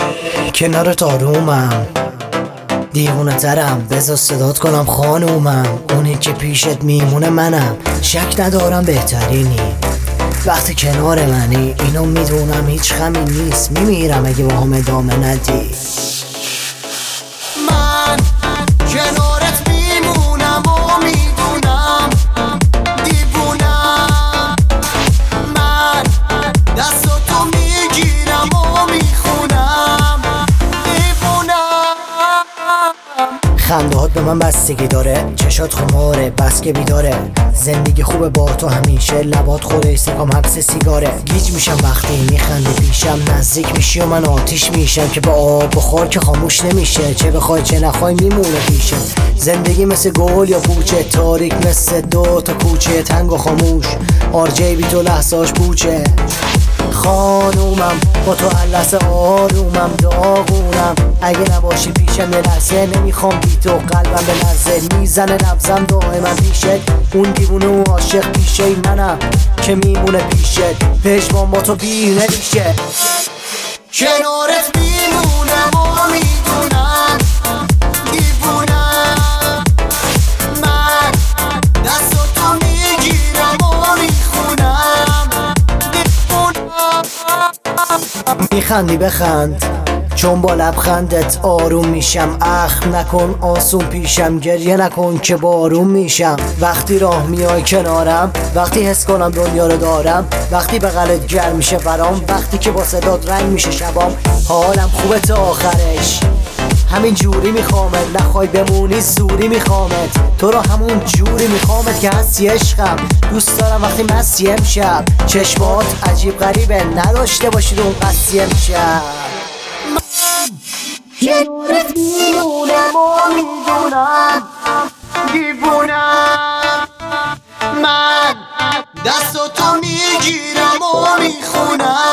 کنارت آرومم، دیوونه ترم، بذار صدات کنم خانومم. اونی که پیشت میمونه منم، شک ندارم بهترینی وقتی کنار منی. اینو میدونم هیچ غمی نیست، میمیرم اگه با هم ادامه ندی. من کنارت میمونم و میدونم دیوونم. من دستاتو میگیرم و میخونم دیوونم. خندهات به من بستگی داره، چشات خماره بس که بیداره. زندگی خوبه با تو همیشه، لبات خوره سکام حبس سیگاره. گیج میشم وقتی میخندی پیشم، نزدیک میشی و من آتیش میشم که با آب بخور که خاموش نمیشه. چه بخوای چه نخوای میمونه پیشه. زندگی مثل گل یا پوچه، تاریک مثل دو تا کوچه تنگ و خاموش. آرجی بی تو لحظاش پوچه. خانومم با تو هر لحظه آرومم، داغونم اگه نباشی پیشم یه لحظه. نمیخوام بی تو قلبم به لرزه، میزنه نبضم دائما پیشت. اون دیوونه و عاشق پیشه منم که میمونه پیشت. پشمان با تو بی نمیشه. کنارت میمونم و میدونم دیوونم. من دستاتو میگیرم و میخونم دیوونم. میخندی بخند چون با لبخندت آروم میشم. اخم نکن آسون پیشم، گریه نکن که بارون میشم. وقتی راه میای کنارم، وقتی حس کنم دنیا رو دارم، وقتی بغلت گرم میشه برام، وقتی که با صدات رنگ میشه شبام. حالم خوبه تا آخرش، همین جوری میخوامت. نخوای بمونی زوری میخوامت، تو رو همون جوری میخوامت که هستی عشقم. دوست دارم وقتی مستی امشب، چشمات عجیب غریبه نداشته باشی رو قصی امشب. کنارت میمونم و میدونم دیوونم. من دستاتو میگیرم و میخونم